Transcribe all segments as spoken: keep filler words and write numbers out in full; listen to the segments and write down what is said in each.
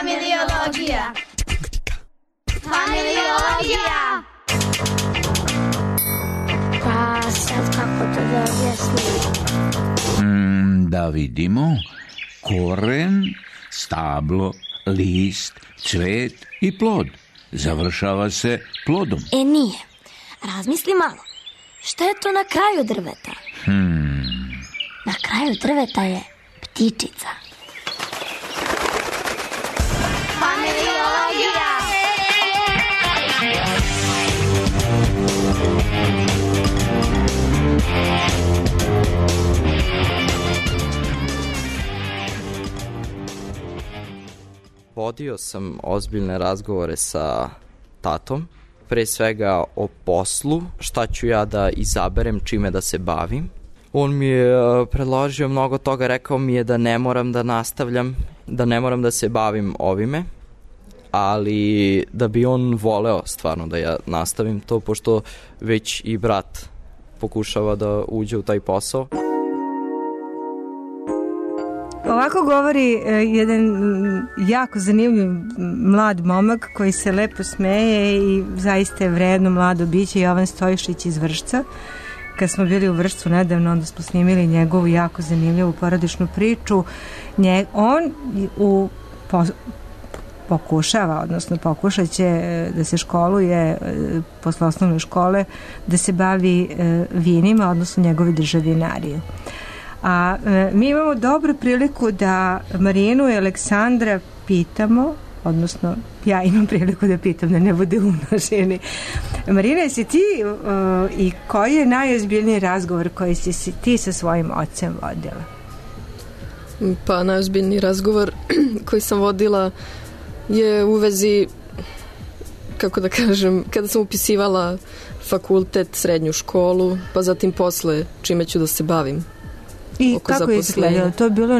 Familiologija. Familiologija. Pa sad kako to da objasnim? Mm, da vidimo. Koren, stablo, list, cvet i plod. Završava se plodom. E nije. Razmisli malo. Šta je to na kraju drveta? Hmm. Na kraju drveta je ptičica. Familiologija. Vodio sam ozbiljne razgovore sa tatom, pre svega o poslu, šta ću ja da izaberem, čime da se bavim. On mi je predložio mnogo toga, rekao mi je da ne moram da nastavljam, da ne moram da se bavim ovime, ali da bi on voleo stvarno da ja nastavim to, pošto već i brat pokušava da uđe u taj posao. Ovako govori uh, jedan jako zanimljiv mlad momak koji se lepo smeje i zaista je vredno mlado biće, Jovan Stojišić iz Vršca. Kad smo bili u Vršcu nedavno, onda smo snimili njegovu jako zanimljivu porodičnu priču. Nje, on u, po, pokušava, odnosno pokušat će da se školuje posle osnovne škole, da se bavi uh, vinima, odnosno njegovi državinarije. A e, mi imamo dobru priliku da Marinu i Aleksandra pitamo, odnosno ja imam priliku da pitam, da ne bude u množini. Marina, jesi ti uh, i koji je najozbiljniji razgovor koji si, si ti sa svojim ocem vodila? Pa najozbiljniji razgovor koji sam vodila je u vezi, kako da kažem, kada sam upisivala fakultet, srednju školu, pa zatim posle čime ću da se bavim. I kako je izgledalo? To je bilo,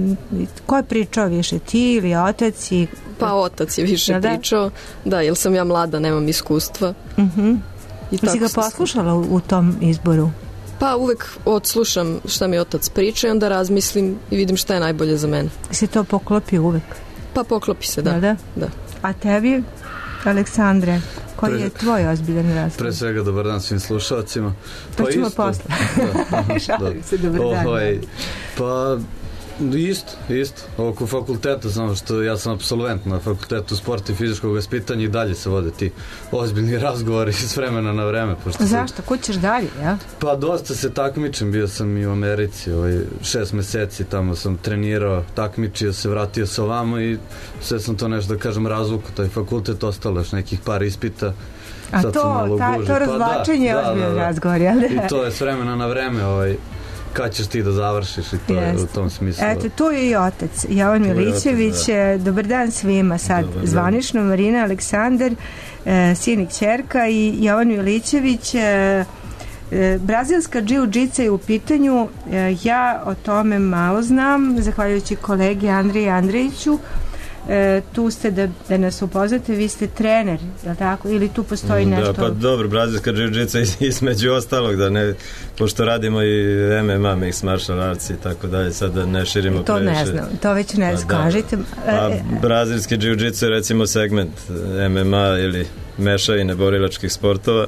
ko je pričao više, ti ili otac? I... Pa otac je više da, pričao, da, jer sam ja mlada, nemam iskustva. Uh-huh. I si ga poslušala u, u tom izboru? Pa uvek odslušam šta mi otac priča i onda razmislim i vidim šta je najbolje za mene. Se to poklopi uvek? Pa poklopi se, da. Da, da? Da. A tebi, Aleksandre, koji pre, je tvoj ozbiljan razgovor? Pre svega, dobar dan svim slušalcima. To pa ćemo isto, posle. Da, Šalim da. se, dobar dan. Ovaj, pa isto, isto. Oko fakulteta, samo što ja sam apsolvent na fakultetu sporta i fizičkog vaspitanja i dalje se vode ti ozbiljni razgovori s vremena na vreme. Pošto zašto? sam, Kud ćeš dalje, ja? Pa dosta se takmičem, bio sam i u Americi, ovaj, šest meseci tamo sam trenirao, takmičio se, vratio se ovamo i sve sam to nešto, da kažem, razvuku, taj fakultet, ostalo još nekih par ispita. A sad to, ta, to razvlačenje pa da, je ozbiljno da, da, razgovor, jel da? I to je s vremena na vreme, ovaj, kad ćeš ti da završiš i to yes. je u tom smislu. Eto, tu je i otac, Jovan Milićević. Da. Dobar dan svima sad. Dobar zvanično, dan. Marina, Aleksandar, e, sin i kćerka i Jovan Milićević. E, e, brazilska džiu-džica je u pitanju. E, ja o tome malo znam, zahvaljujući kolegi Andriji Andrejiću. E, tu ste da, da nas upoznate, vi ste trener, je li tako? Ili tu postoji nešto? Da, pa dobro, brazilska džiu-džica između ostalog, da ne, pošto radimo i em em a, mixed martial arts i tako dalje, sad da ne širimo to previše. To ne znam, to već ne znam, kažite. A brazilski džiu-džica je recimo segment em em a ili mešavine borilačkih sportova,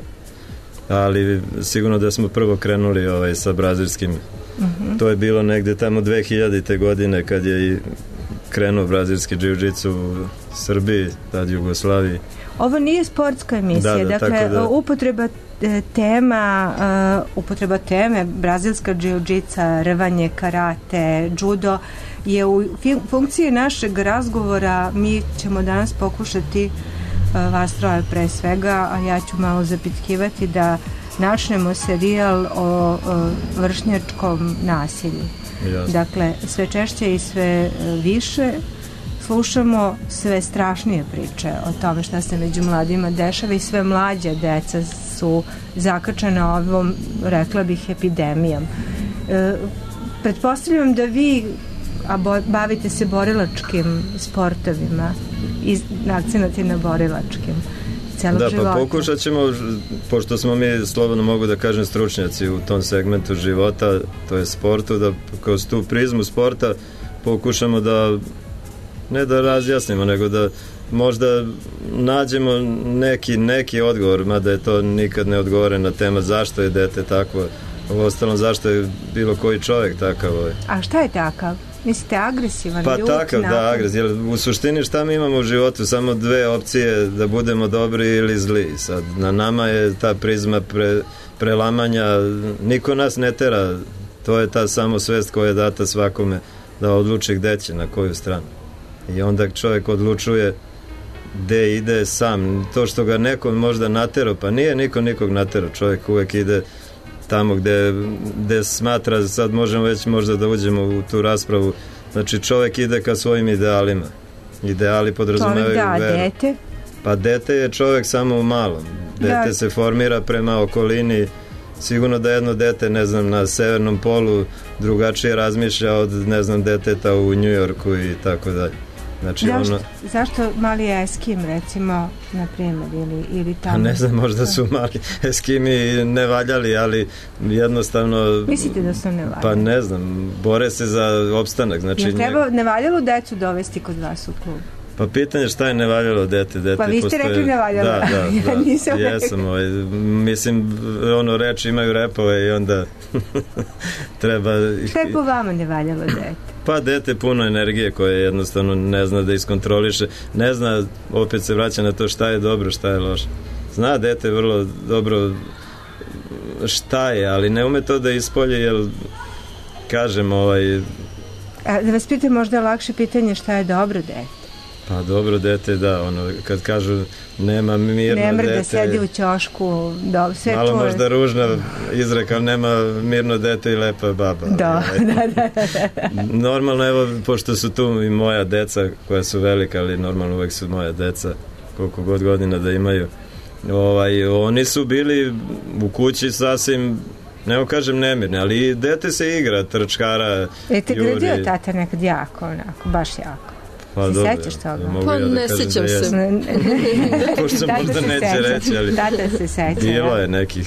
ali sigurno da smo prvo krenuli ovaj, sa brazilskim. Uh-huh. To je bilo negde tamo dve hiljadite godine kad je i krenuo brazilski džiu-džicu u Srbiji, tad Jugoslaviji. Ovo nije sportska emisija, da, da, dakle da... upotreba tema, uh, upotreba teme brazilska džiu-džica, rvanje, karate, judo je u funkciji našeg razgovora. Mi ćemo danas pokušati uh, vas troje pre svega, a ja ću malo zapitkivati da načnemo serijal o, o vršnjačkom nasilju. Jasne. Dakle, sve češće i sve više slušamo sve strašnije priče o tome šta se među mladima dešava i sve mlađe deca su zakačena ovom, rekla bih, epidemijom. E, pretpostavljam da vi a bo, bavite se borilačkim sportovima i akcenat je na borilačkim. Da, života. Pa pokušat ćemo, pošto smo mi, slobodno mogu da kažem, stručnjaci u tom segmentu života, to je sportu, da kroz tu prizmu sporta pokušamo da ne da razjasnimo, nego da možda nađemo neki, neki odgovor, mada je to nikad ne odgovorena tema zašto je dete takvo, u ostalom zašto je bilo koji čovjek takav. A šta je takav? Mislite agresivan, pa ljut, takav, napad? da, agresivan. U suštini šta mi imamo u životu? Samo dve opcije, da budemo dobri ili zli. Sad, na nama je ta prizma pre, prelamanja, niko nas ne tera, to je ta samo svest koja je data svakome da odluči gde će, na koju stranu. I onda čovjek odlučuje gde ide sam. To što ga neko možda natero, pa nije niko nikog natero, čovjek uvek ide tamo gde, gde smatra, sad možemo već možda da uđemo u tu raspravu, znači čovjek ide ka svojim idealima. Ideali podrazumevaju da, veru. Dete? Pa dete je čovjek samo u malom. Dete da. se formira prema okolini. Sigurno da jedno dete, ne znam, na severnom polu drugačije razmišlja od, ne znam, deteta u Njujorku i tako dalje. Znači, zašto, ono... zašto mali Eskim, recimo, na primjer, ili, ili tamo? Pa ne znam, možda su mali Eskimi ne valjali, ali jednostavno... Mislite da su ne valjali? Pa ne znam, bore se za opstanak. Znači, je treba nevaljalo decu dovesti kod vas u klub? Pa pitanje šta je nevaljalo dete, dete pa vi ste postoje... rekli nevaljalo. Da, da, da. Ja nisam Jesam, ovaj, mislim, ono, reči imaju repove i onda treba... Šta je po vama nevaljalo dete? Pa dete puno energije koje jednostavno ne zna da iskontroliše, ne zna, opet se vraća na to šta je dobro, šta je loše. Zna dete vrlo dobro šta je, ali ne ume to da ispolje, jer kažem, ovaj... A, da vas pitam, možda je lakše pitanje šta je dobro dete? Pa dobro dete, da, ono, kad kažu nema mirno dete... Ne mrda, sedi u ćošku, do, sve malo čuje. Možda ružna izreka, nema mirno dete i lepa baba. Da, ali, da, da, da. Normalno, evo, pošto su tu i moja deca, koja su velika, ali normalno uvek su moja deca, koliko god godina da imaju, ovaj, oni su bili u kući sasvim, ne kažem nemirni, ali dete se igra, trčkara, je te juri. gradio tata nekad jako, onako, baš jako? Pa se dobro, sećaš toga? Ja, pa ja da ne sećam se. Pošto možda se neće seća. reći, ali Tata se seća. bilo je nekih,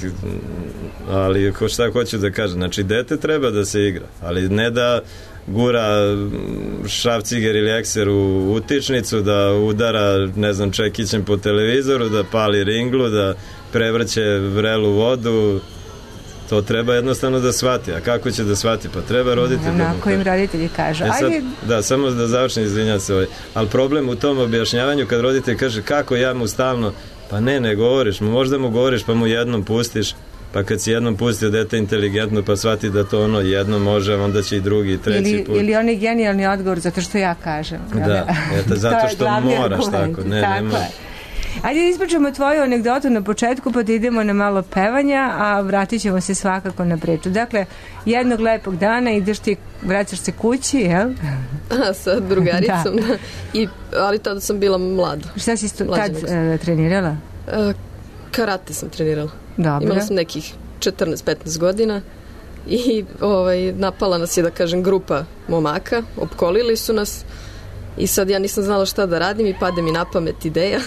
ali ko šta hoću da kažem, znači dete treba da se igra, ali ne da gura šrafciger ili ekser u utičnicu, da udara, ne znam, čekićem po televizoru, da pali ringlu, da prevrće vrelu vodu. To treba jednostavno da shvati. A kako će da shvati? Pa treba roditelj. Onako im roditelji kažu. E sad, da, samo da završim, izvinjam se. Ovaj. Ali problem u tom objašnjavanju kad roditelj kaže kako ja mu stalno, pa ne, ne govoriš mu, možda mu govoriš pa mu jednom pustiš, pa kad si jednom pustio dete inteligentno pa shvati da to ono jedno može, onda će i drugi i treći ili, put. Ili on je genijalni odgovor zato što ja kažem. Da, eto, zato što moraš tako. Ne, tako nema... je. Ajde da ispričamo tvoju anegdotu na početku pa da idemo na malo pevanja, a vratit ćemo se svakako na priču. Dakle, jednog lepog dana ideš ti, vraćaš se kući, jel? A, sa drugaricom, da. Da. I, ali tada sam bila mlada. Šta si stu, tad uh, trenirala? Uh, karate sam trenirala. Dobro. Imala sam nekih četrnaest petnaest godina i ovaj, napala nas je, da kažem, grupa momaka, opkolili su nas. I sad ja nisam znala šta da radim i pade mi na pamet ideja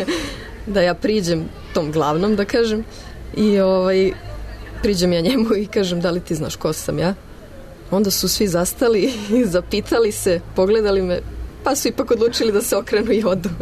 da ja priđem tom glavnom, da kažem, i ovaj, priđem ja njemu i kažem da li ti znaš ko sam ja. Onda su svi zastali i zapitali se, pogledali me, pa su ipak odlučili da se okrenu i odu.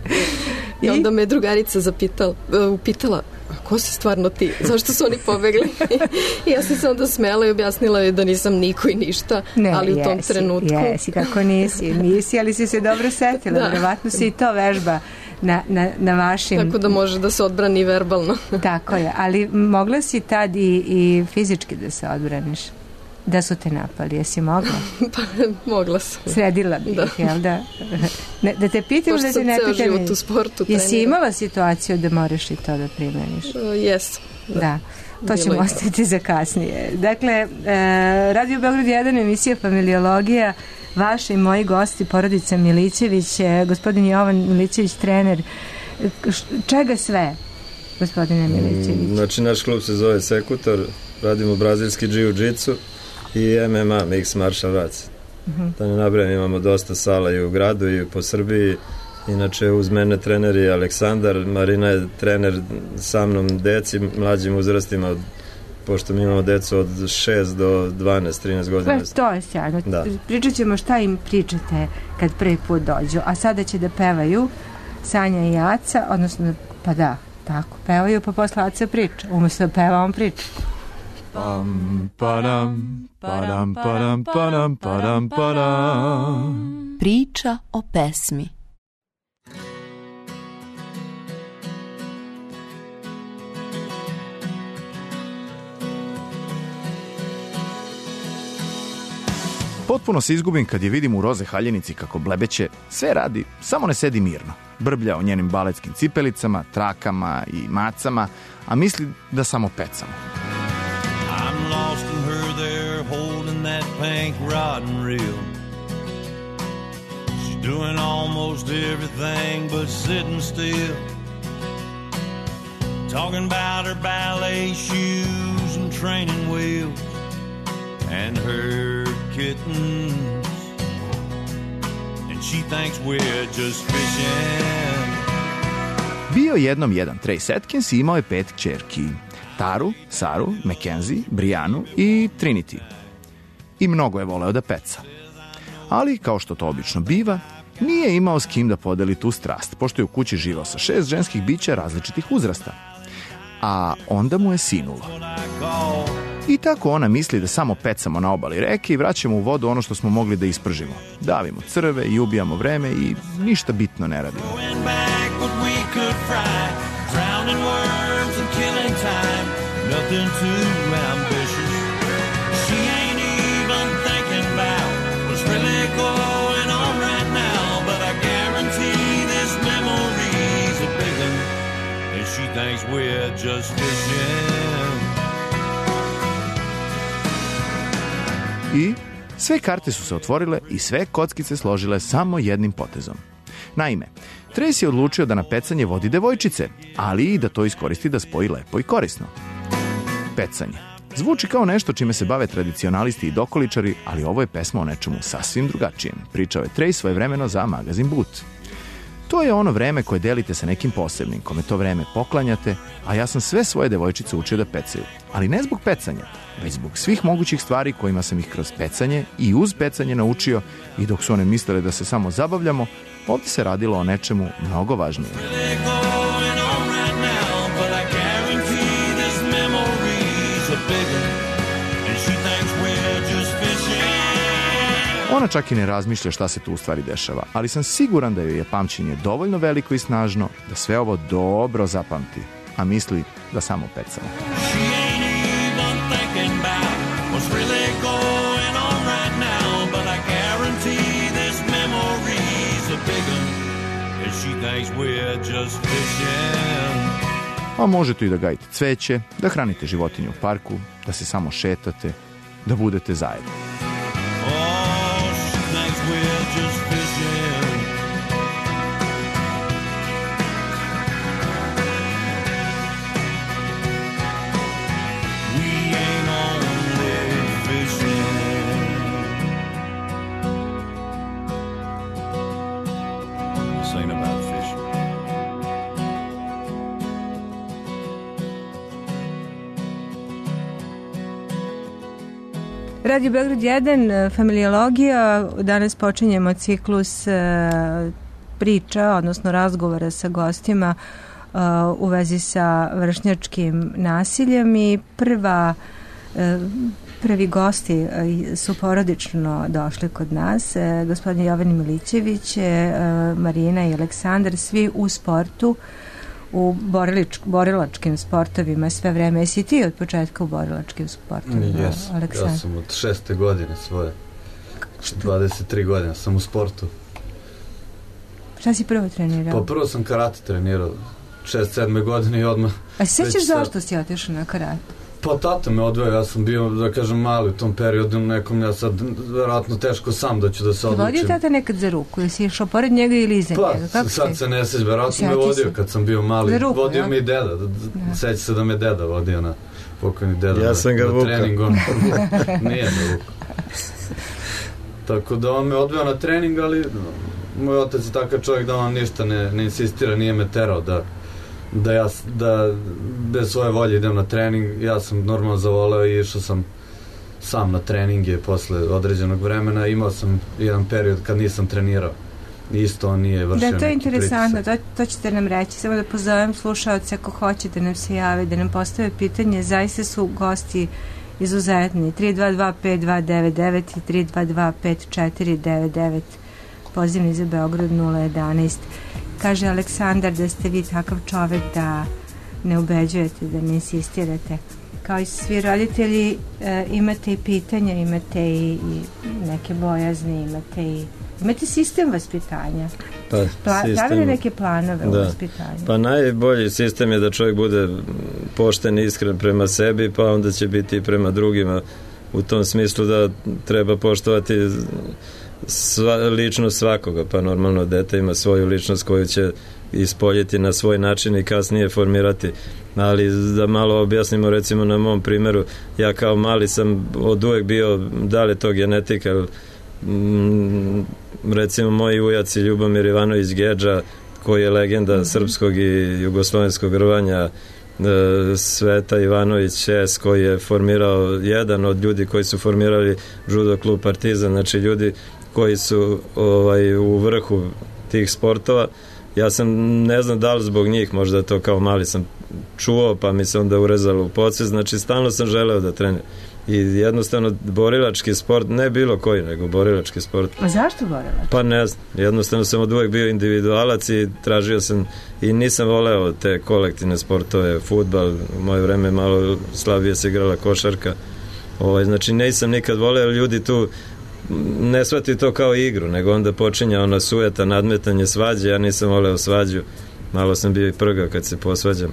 I onda me drugarica zapitala, upitala, a ko si stvarno ti? Zašto su oni pobegli? I ja sam se onda smela i objasnila je da nisam niko i ništa, ne, ali u tom jesi, trenutku... Jesi, kako nisi, nisi, ali si se dobro setila, da. Vjerovatno si i to vežba na, na, na vašim... Tako da može da se odbrani verbalno. Tako je, ali mogla si tad i, i fizički da se odbraniš? Da su te napali, jesi mogla? Pa, mogla sam. Sredila bih, da. Jel da? Ne, da te pitam, da te ne pitam. Pošto sam ceo život u sportu. Jesi trenira. Imala situaciju da moraš i to da primeniš? Uh, jes. Da. da. To Bilo ćemo ostaviti za kasnije. Dakle, e, Radio Beograd jedan, emisija Familiologija, vaši i moji gosti, porodica Milićević, gospodin Jovan Milićević, trener. Čega sve, gospodine Milićević? Znači, naš klub se zove Sekutor, radimo brazilski jiu-jitsu i M M A, Mixed Martial Arts. Uh-huh. Da ne nabrajam, imamo dosta sala i u gradu i po Srbiji. Inače, uz mene trener je Aleksandar, Marina je trener sa mnom deci, mlađim uzrastima od pošto mi imamo decu od šest do dvanaest trinaest godina. Pa, to je sjajno. Da. Pričat ćemo šta im pričate kad prvi put dođu. A sada će da pevaju Sanja i Aca, odnosno, pa da, tako, pevaju, pa posle Aca priča. Umesto da peva, on priča. Pam, padam, padam, padam, padam, padam, padam. Priča o pesmi. Potpuno se izgubim kad je vidim u roze haljenici kako blebeće, sve radi, samo ne sedi mirno. Brblja o njenim baletskim cipelicama, trakama i macama, a misli da samo pecamo. I'm lost in her there, holding that pink rod and reel. She's doing almost everything but sitting still. Talking about her ballet shoes and training wheels and her kittens, and she thinks we're just fishing. Bio jednom jedan Trace Atkins i imao je pet kćerki. Taru, Saru, Mackenzie, Brianu i Trinity. I mnogo je voleo da peca. Ali, kao što to obično biva, nije imao s kim da podeli tu strast, pošto je u kući živao sa šest ženskih bića različitih uzrasta. A onda mu je sinulo. I tako ona misli da samo pecamo na obali reke i vraćamo u vodu ono što smo mogli da ispržimo. Davimo crve i ubijamo vreme i ništa bitno ne radimo. I sve karte su se otvorile i sve kockice složile samo jednim potezom. Naime, Trace je odlučio da na pecanje vodi devojčice, ali i da to iskoristi da spoji lepo i korisno. Pecanje. Zvuči kao nešto čime se bave tradicionalisti i dokoličari, ali ovo je pesma o nečemu sasvim drugačijem. Pričao je Trace svojevremeno za magazin Boot. To je ono vreme koje delite sa nekim posebnim, kome to vreme poklanjate, a ja sam sve svoje devojčice učio da pecaju. Ali ne zbog pecanja, već zbog svih mogućih stvari kojima sam ih kroz pecanje i uz pecanje naučio, i dok su one mislile da se samo zabavljamo, ovdje se radilo o nečemu mnogo važnijem. Ona čak i ne razmišlja šta se tu u stvari dešava, ali sam siguran da joj je pamćenje dovoljno veliko i snažno da sve ovo dobro zapamti, a misli da samo pecamo. A možete i da gajite cveće, da hranite životinje u parku, da se samo šetate, da budete zajedno. Radio Beograd jedan, familiologija. Danas počinjemo ciklus priča, odnosno razgovora sa gostima u vezi sa vršnjačkim nasiljem i prva, prvi gosti su porodično došli kod nas. Gospodin Jovan Milićević, Marina i Aleksandar, svi u sportu, u borilič, borilačkim sportovima sve vreme. Jesi ti od početka u borilačkim sportovima? Jesam, ja sam od šeste godine svoje. dvadeset tri godine sam u sportu. Šta si prvo trenirao? Pa prvo sam karate trenirao šest sedme godine i odmah. A se sjećaš zašto si otišao na karate? Pa tata me odveo, ja sam bio, da kažem, mali u tom periodu, nekom ja sad vjerojatno teško sam da ću da se odlučim. Vodio tata nekad za ruku, jesi išao pored njega ili iza pa, njega? Kako sad si? se ne sećam, vjerojatno me vodio kad sam bio mali. Ruku, vodio ja? me i deda, da. Seća se da me deda vodio na pokojni deda. Ja na, sam ga na vukao. trening, on nije me vukao. Tako da on me odveo na trening, ali moj otac je takav čovjek da on ništa ne, ne insistira, nije me terao da da ja da bez svoje volje idem na trening. Ja sam normalno zavoleo i išao sam sam na treninge posle određenog vremena. Imao sam jedan period kad nisam trenirao. Isto on nije vršio neki pritisak. Da, to je interesantno, to, to ćete nam reći. Samo da pozovem slušaoce ako hoće da nam se jave, da nam postave pitanje. Zaista su gosti izuzetni. tri dva dva pet dva devet devet i tri dva dva pet četiri devet devet. Pozivni za Beograd nula jedanaest. Kaže Aleksandar da ste vi takav čovek da ne ubeđujete, da ne insistirate. Kao i svi roditelji e, imate i pitanja, imate i, i neke bojazni, imate i imate sistem vaspitanja. Pa, Pla, sistem, pravili neke planove da. u vaspitanju. Pa najbolji sistem je da čovjek bude pošten i iskren prema sebi, pa onda će biti i prema drugima u tom smislu da treba poštovati sva, ličnost svakoga, pa normalno dete ima svoju ličnost koju će ispoljiti na svoj način i kasnije formirati. Ali da malo objasnimo, recimo na mom primjeru, ja kao mali sam od uvek bio, da li to genetika, mm, recimo moji ujaci Ljubomir Ivanović Gedža, koji je legenda mm-hmm. srpskog i jugoslovenskog rvanja, Sveta Ivanović Šes, koji je formirao, jedan od ljudi koji su formirali judo klub Partizan, znači ljudi koji su ovaj, u vrhu tih sportova. Ja sam, ne znam da li zbog njih, možda to kao mali sam čuo, pa mi se onda urezalo u podsvest, znači stalno sam želeo da treniram. I jednostavno borilački sport, ne bilo koji, nego borilački sport. A zašto borilački? Pa ne znam, jednostavno sam od uvek bio individualac i tražio sam i nisam voleo te kolektivne sportove, fudbal, u moje vreme malo slabije se igrala košarka. Ovaj, znači nisam nikad voleo, ljudi tu ne shvati to kao igru, nego onda počinja ona sujeta, nadmetanje, svađe. Ja nisam voleo svađu, malo sam bio i prgao kad se posvađam.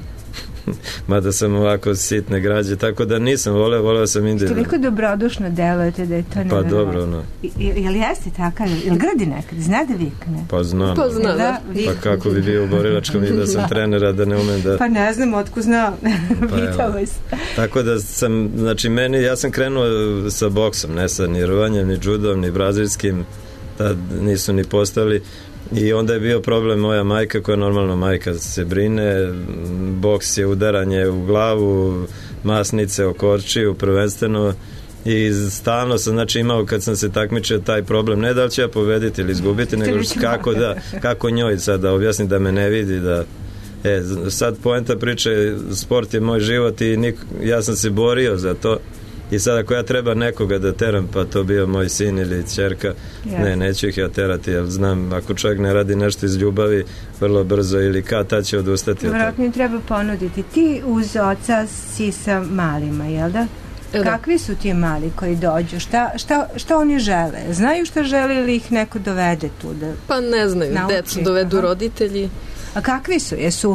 Mada sam ovako sitne građe, tako da nisam voleo, voleo sam individualno. Toliko dobrodušno delujete da je to nevjerojatno. Pa dobro, ono. Je li jeste takav? Je li gradi nekad? Zna da vikne? Pa znam. Pa zna, da. Pa kako bi bio u borilačkom i da sam trenera, da ne umem da... Pa ne znam, otko znam. Pitao se. Tako da sam, znači meni, ja sam krenuo sa boksom, ne sa ni rvanjem, ni judom, ni brazilskim, tad nisu ni postali. I onda je bio problem moja majka, koja normalno majka se brine, boks je udaranje u glavu, masnice oko očiju prvenstveno, i stalno sam znači imao kad sam se takmičio taj problem, ne da li ću ja pobediti ili izgubiti, nego kako da, kako njoj sad da objasnim da me ne vidi, da e, sad poenta priče, sport je moj život i nik, ja sam se borio za to. I sad ako ja treba nekoga da teram, pa to bio moj sin ili ćerka, yes. ne, neću ih ja terati, jer znam, ako čovjek ne radi nešto iz ljubavi, vrlo brzo ili kad, ta će odustati. Vjerojatno im treba ponuditi. Ti uz oca si sa malima, jel da? Da. Kakvi su ti mali koji dođu? Šta, šta, šta oni žele? Znaju šta žele ili ih neko dovede tu? Da pa ne znaju, nauči? Decu dovedu Aha. roditelji. A kakvi su? Jesu,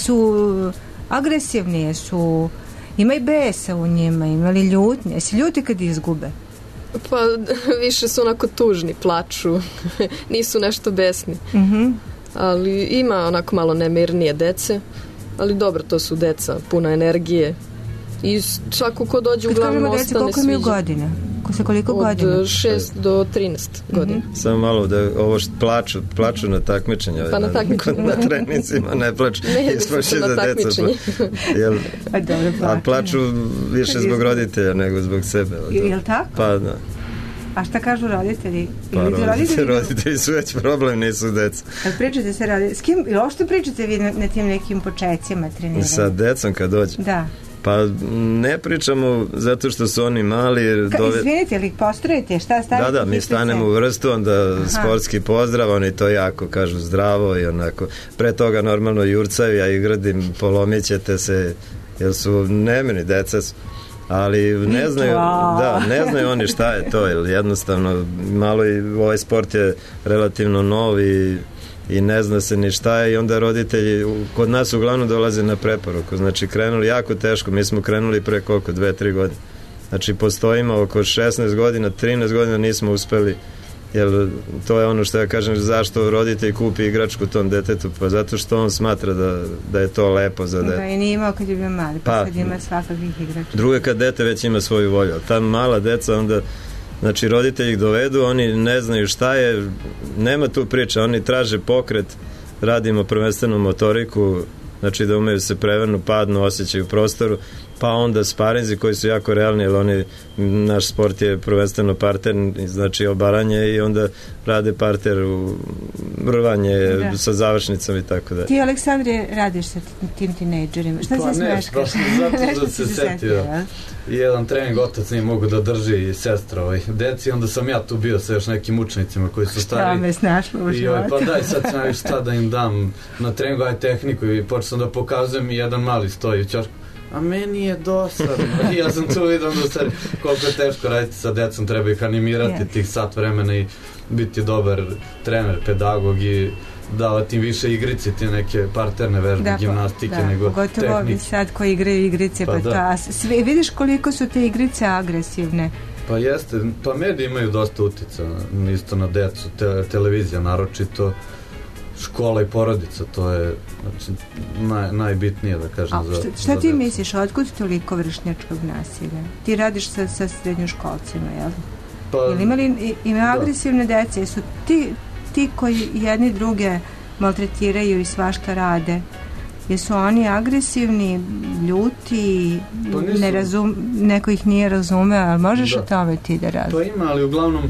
jesu agresivni, jesu... Ima i besa u njima, ima li ljutnje? Jesi ljuti kad izgube? Pa više su onako tužni, plaču, nisu nešto besni. Mm-hmm. Ali ima onako malo nemirnije dece, ali dobro, to su deca, puna energije. I svako ko dođe uglavnom ostane sviđa. Koliko imaju godina? Ko se koliko od godina? Od šest do trinaest mm-hmm. godina. Samo malo da ovo što plaču, plaču na takmičenja. Pa na takmičenja. Na, na trenicima ne plaču. Ne, ispoši za takmičenje. Jel, a, dobro, a plaču više zbog roditelja nego zbog sebe. Je li tako? Pa da. A šta kažu roditelji? Pa roditelji, roditelji, roditelji su već problem, nisu deca. A pričate se roditelji? S kim, ili što pričate vi na, na tim nekim početcima treniranja? Sa decom kad dođe? Da. Pa ne pričamo zato što su oni mali. Ka, dove... Izvinite, ili ih postrojite? Šta stavite? Da, da, mi stanemo u vrstu, onda Aha. sportski pozdrav, oni to jako kažu zdravo i onako. Pre toga normalno jurcaju, ja ih gradim, polomit ćete se, jer su nemeni, deca su. Ali ne znaju, da, ne znaju oni šta je to, jer jednostavno malo i ovaj sport je relativno nov i i ne zna se ni šta je i onda roditelji kod nas uglavnom dolaze na preporuku, znači krenuli jako teško, mi smo krenuli pre koliko, dve, tri godine, znači postojimo oko šesnaest godina, trinaest godina nismo uspeli, jer to je ono što ja kažem, zašto roditelj kupi igračku tom detetu, pa zato što on smatra da, da je to lepo za dete. Da, i nije imao kad je bio mali, pa, pa sad ima svakakvih igračka. Drugo kad dete već ima svoju volju, ta mala deca onda, znači roditelji ih dovedu, oni ne znaju šta je, nema tu priča, oni traže pokret, radimo prvenstveno motoriku, znači da umeju se prevrnu, padnu, osjećaju u prostoru, pa onda sparinzi koji su jako realni, jer oni, naš sport je prvenstveno parter, znači obaranje i onda rade parter u rvanje da. Sa završnicom i tako da. Ti, Aleksandre, radiš sa tim tinejdžerima. Šta pa se smeška? Pa ne, zato da se setio. I jedan trening otac nije mogu da drži i sestra ovaj, deci, onda sam ja tu bio sa još nekim učenicima koji su stari. Šta me snašlo u životu? Pa daj, sad sam još šta da im dam na treningu, aj tehniku i počeo da pokazujem i jedan mali stoji u ćošku. A meni je dosadno. Ja sam tu vidio da stvari, koliko je teško raditi sa decom, treba ih animirati yes. tih sat vremena i biti dobar trener, pedagog i davati im više igrice, ti neke parterne vežbe, da, gimnastike, da, nego tehnike. Pogotovo ovi sad koji igraju igrice, pa, pa da. ta, sve, vidiš koliko su te igrice agresivne. Pa jeste, pa mediji imaju dosta utica isto na decu, te, televizija naročito, škola i porodica, to je znači, naj, najbitnije da kažem. A, za, šta, šta za ti decu. Misliš, otkud toliko vršnjačkog nasilja? Ti radiš sa, sa srednjoškolcima, jel? Pa, Jel imali ima da. agresivne dece? Jesu ti, ti koji jedni druge maltretiraju i svašta rade, jesu oni agresivni, ljuti, pa ne razum, neko ih nije razumeo, ali možeš da. o tome ti da razum? Pa ima, ali uglavnom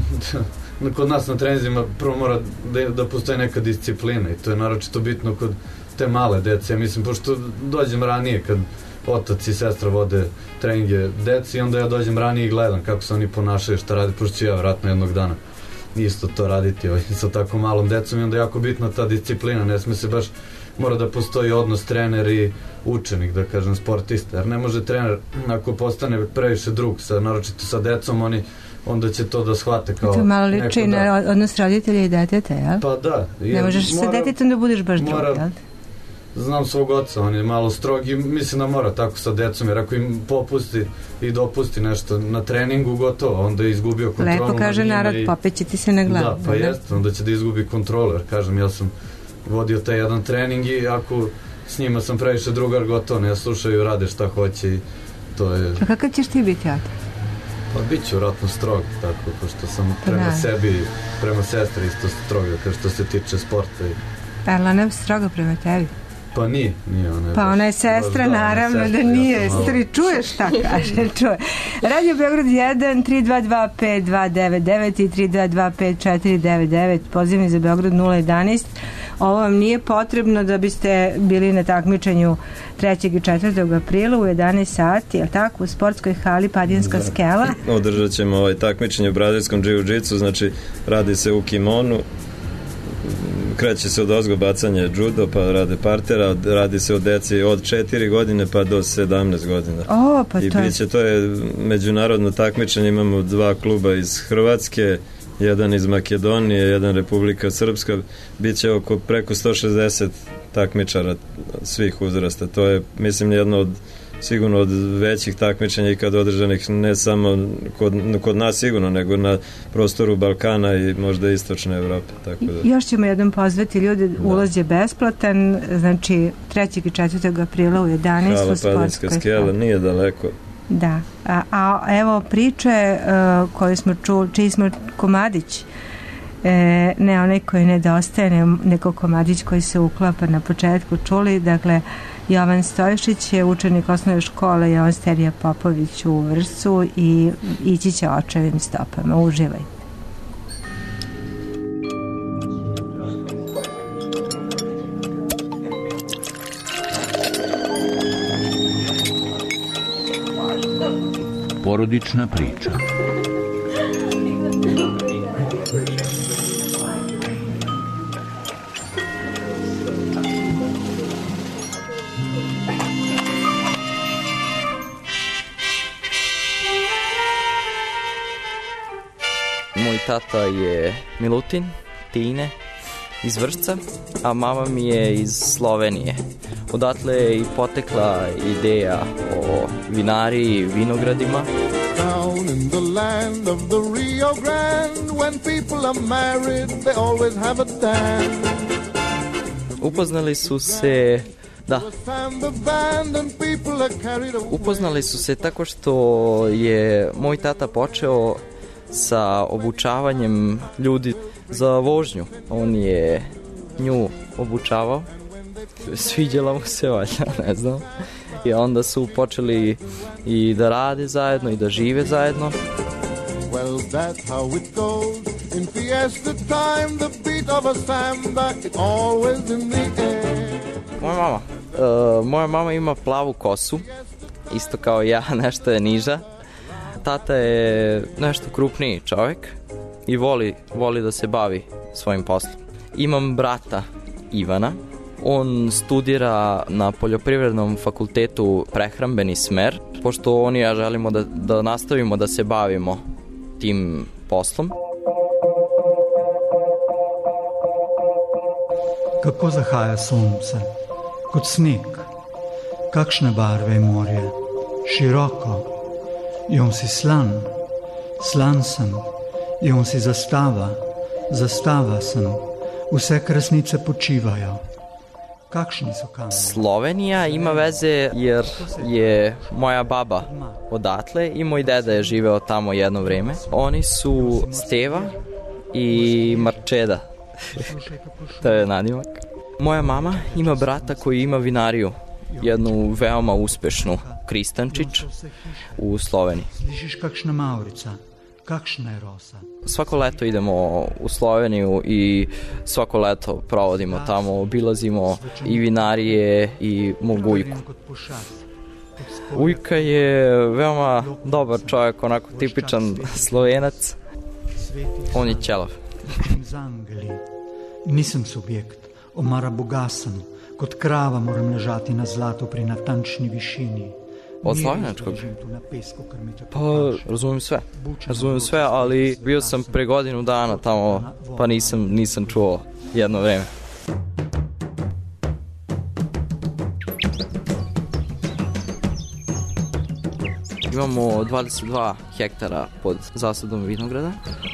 kod nas na treninzima prvo mora da, da postoji neka disciplina i to je naročito bitno kod te male dece. Ja mislim, pošto dođem ranije kad otac i sestra vode treninge deci, onda ja dođem ranije i gledam kako se oni ponašaju, šta radi, pošto ću ja vratno jednog dana isto to raditi ovaj, sa tako malom decom i onda je jako bitna ta disciplina, ne sme se baš, mora da postoji odnos trener i učenik, da kažem, sportista, jer ne može trener, ako postane previše drug, sa, naročito sa decom, oni onda će to da shvate kao to malo liči na da, odnos roditelja i deteta, jel? Pa da. Ne možeš mora, sa detetom da budeš baš drug, jel? Znam svog oca, on je malo strog i mislim da mora tako sa decom, jer ako im popusti i dopusti nešto na treningu, gotovo, onda je izgubio kontrolu. Lepo kaže narod, i... popet će ti se na glavu. Da, pa da? Jeste, onda će da izgubi kontrolu, jer kažem, ja sam vodio taj jedan trening i ako s njima sam previše drugar, gotovo, ne slušaju, rade šta hoće i to je... A kakav ćeš ti biti, Ata? Pa bit ću vratno strog, tako, pošto sam prema da. sebi, prema sestri isto strog, kao što se tiče sporta. I... Ali ona je stroga prema tebi? Pa nije, nije ona je pa baš, ona je sestra, baš, naravno sestra, da nije. Ja Stri, čuješ šta kaže, čuje. Radio Beograd jedan, tri dva dva pet dva devet devet i tri dva dva pet četiri devet devet, pozivni za Beograd nula jedanaest. Ovo vam nije potrebno da biste bili na takmičenju trećeg i četvrtog aprila u jedanaest sati, je li tako, u sportskoj hali Padinska da. skela. Održat ćemo ovaj takmičenje u brazilskom džiu-džitsu, znači radi se u kimonu, kreće se od ozgo bacanje judo, pa rade partera, radi se od deci od četiri godine pa do sedamnaest godina. O, pa I to biće, to je međunarodno takmičenje, imamo dva kluba iz Hrvatske, jedan iz Makedonije, jedan Republika Srpska, biće oko preko sto šezdeset takmičara svih uzrasta. To je, mislim, jedno od sigurno od većih takmičenja i kad održanih ne samo kod, kod nas sigurno, nego na prostoru Balkana i možda istočne Evrope. Tako da. Još ćemo jednom pozvati ljudi, da. Ulaz je besplatan, znači trećeg i četvrtog aprila u jedanaest u sportskoj. Hala Padinska skela, nije daleko. Da, a, a evo priče uh, koje smo čuli, čiji smo komadić, e, ne onaj koji nedostaje, ne, neko komadić koji se uklapa na početku čuli, dakle Jovan Stojšić je učenik osnovne škole Jovan Sterija Popović u Vršcu i ići će očevim stopama. Uživaj. Porodična priča. Moj tata je Milutin Tine iz Vršca, a mama mi je iz Slovenije. Odatle je i potekla ideja o vinariji i vinogradima. Down in the land of the Rio Grande, when people are married, they always have a dance. Upoznali su se Da. Upoznali su se tako što je moj tata počeo sa obučavanjem ljudi za vožnju. On je nju obučavao Sviđala mu se valjda, ne znam. I onda su počeli i da rade zajedno i da žive zajedno. Well, that's how it goes in fiesta time, the beat of a samba, it's always in the air. Moja mama. Uh, moja mama ima plavu kosu, isto kao ja, nešto je niža. Tata je nešto krupniji čovjek i voli, voli da se bavi svojim poslom. Imam brata Ivana. On studira na poljoprivrednom fakultetu prehrambeni smer, pošto on i ja želimo da, da nastavimo da se bavimo tim poslom. Kako zahaja sonce, kot sneg, kakšne barve je morje, široko, i on si slan, slan sem, i on si zastava, zastava sem, vse krasnice počivajo. Kakšni su kameni? Slovenija ima veze jer je moja baba odatle i moj deda je živeo tamo jedno vreme. Oni su Steva i Marčeda. To je nadimak. Moja mama ima brata koji ima vinariju, jednu veoma uspešnu, Kristančić, u Sloveniji. Slišiš kakšna Maurica? Kakšna je rosa? Svako leto idemo u Sloveniju i svako leto provodimo tamo, obilazimo i vinarije i mog ujku. Ujka je veoma dobar čovjek, onako tipičan Slovenac. On je ćelav. Nisem subjekt, omara Boga sem, kot krava moram ležati na zlatu pri natančni višini. Od slovenačkog? Pa, razumijem sve. Razumijem sve, ali bio sam pre godinu dana tamo, pa nisam, nisam čuo jedno vreme. Imamo dvadeset dva hektara pod zasadom vinograda.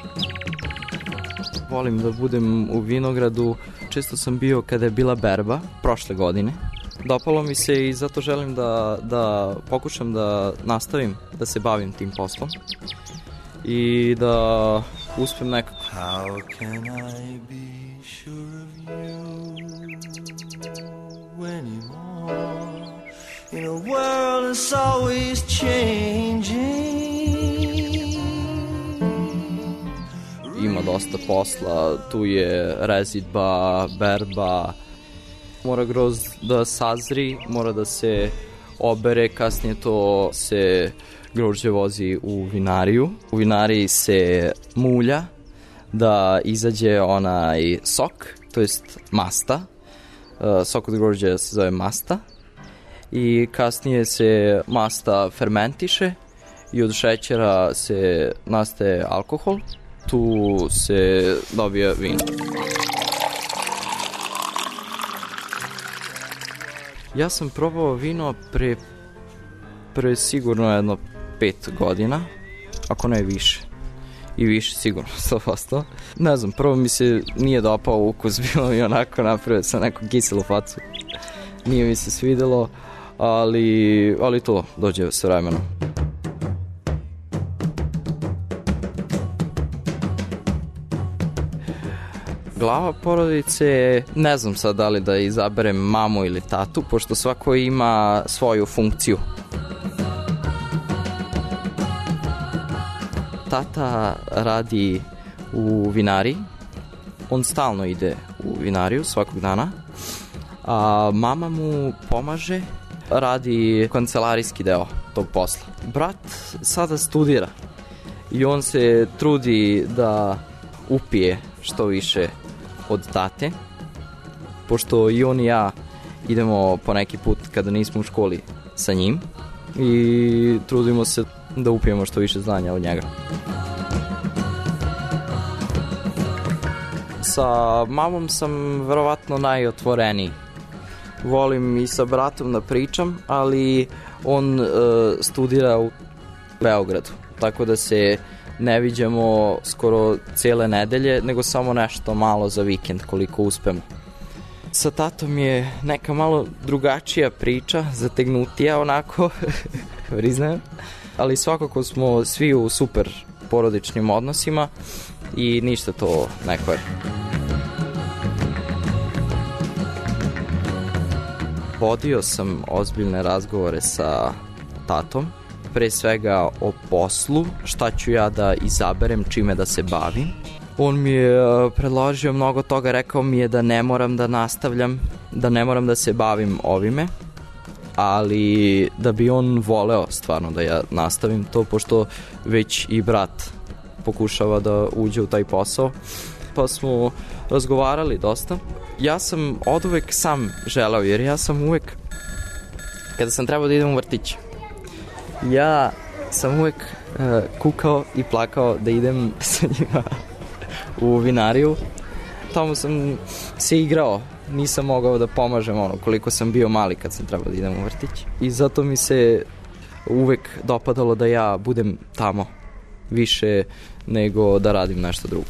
Volim da budem u vinogradu. Često sam bio kada je bila berba, prošle godine. Dopalo mi se i zato želim da, da pokušam da nastavim da se bavim tim poslom i da uspem nekako. How can I be sure of you anymore in a world that's always changing? Ima dosta posla, tu je rezidba, berba. Mora groz da sazri, mora da se obere, kasnije to se grožđe vozi u vinariju. U vinariji se mulja da izađe onaj sok, to jest masta. Sok od grožđa se zove masta. I kasnije se masta fermentiše i od šećera se nastaje alkohol. Tu se dobija vino. Ja sam probao vino pre, pre sigurno jedno pet godina, ako ne više. I više sigurno, sto posto. Ne znam, prvo mi se nije dopao ukus, bilo mi onako napravio sam neku kiselu facu. Nije mi se svidelo, ali, ali to dođe s vremenom. Glava porodice, ne znam sad da li da izaberem mamu ili tatu, pošto svako ima svoju funkciju. Tata radi u vinariji, on stalno ide u vinariju svakog dana, a mama mu pomaže, radi kancelarijski deo tog posla. Brat sada studira i on se trudi da upije što više od tate, pošto i on i ja idemo po neki put kada nismo u školi sa njim i trudimo se da upijemo što više znanja od njega. Sa mamom sam verovatno najotvoreniji. Volim i sa bratom da pričam, ali on e, studira u Beogradu, tako da se ne viđamo skoro cijele nedelje, nego samo nešto malo za vikend koliko uspemo. Sa tatom je neka malo drugačija priča, zategnutija onako, priznajem, ali svakako smo svi u super porodičnim odnosima i ništa to ne kvari. Vodio sam ozbiljne razgovore sa tatom, pre svega o poslu, šta ću ja da izaberem, čime da se bavim. On mi je predložio mnogo toga, rekao mi je da ne moram da nastavljam, da ne moram da se bavim ovime, ali da bi on voleo stvarno da ja nastavim to, pošto već i brat pokušava da uđe u taj posao. Pa smo razgovarali dosta. Ja sam od uvek sam želeo, jer ja sam uvek, kada sam trebao da idem u vrtić, ja sam uvek uh, kukao i plakao da idem sa njima u vinariju. Tamo sam se igrao, nisam mogao da pomažem ono koliko sam bio mali kad sam trebao da idem u vrtić. I zato mi se uvek dopadalo da ja budem tamo više nego da radim nešto drugo.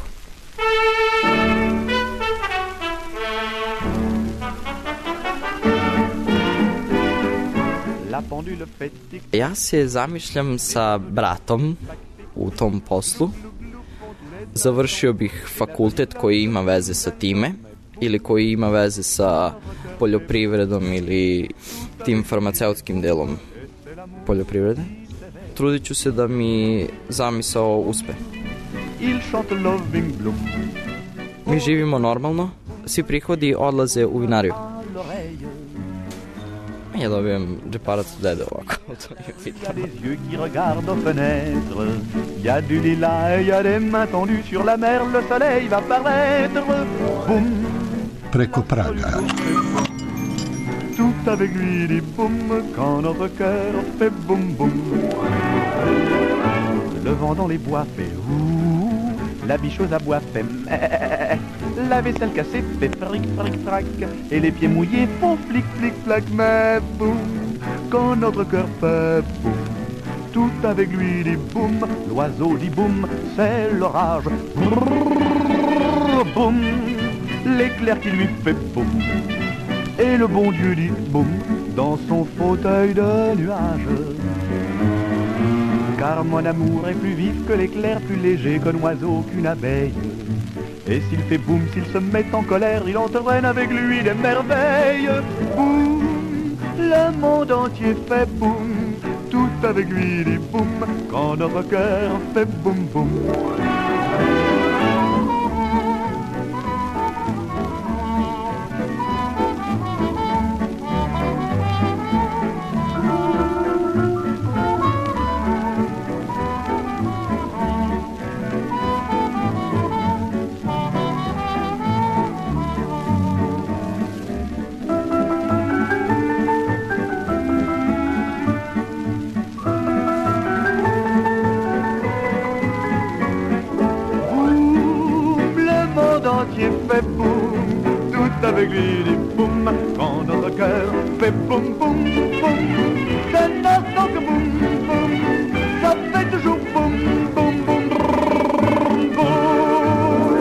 Ja se zamišljam sa bratom u tom poslu. Završio bih fakultet koji ima veze sa time ili koji ima veze sa poljoprivredom ili tim farmaceutskim delom poljoprivrede. Trudit ću se da mi zamisao uspe. Mi živimo normalno, svi prihodi odlaze u vinariju. Ja dobijem džeparac od dede ovako. Il y a des yeux qui regardent aux fenêtres, il y a du lilas et il y a des mains tendues sur la mer, le soleil va paraître, boum. Preko praga. Tout avec lui dit boum, quand notre cœur fait boum boum. Le vent dans les bois fait ouh, la bicheuse à bois fait meh, la vaisselle cassée fait fric fric frac, et les pieds mouillés font flic flic flac, mais boum, quand notre cœur fait boum, tout avec lui dit boum, l'oiseau dit boum, c'est l'orage, brrr, boum, l'éclair qui lui fait boum, et le bon Dieu dit boum, dans son fauteuil de nuage. Car mon amour est plus vif que l'éclair, plus léger qu'un oiseau, qu'une abeille. Et s'il fait boum, s'il se met en colère, il entraîne avec lui des merveilles. Boum, le monde entier fait boum, tout avec lui dit boum, quand notre cœur fait boum boum. Fait boum, tout avec lui dit boum, quand notre cœur fait boum boum boum, c'est l'instant que boum boum, ça fait toujours boum boum boum boum.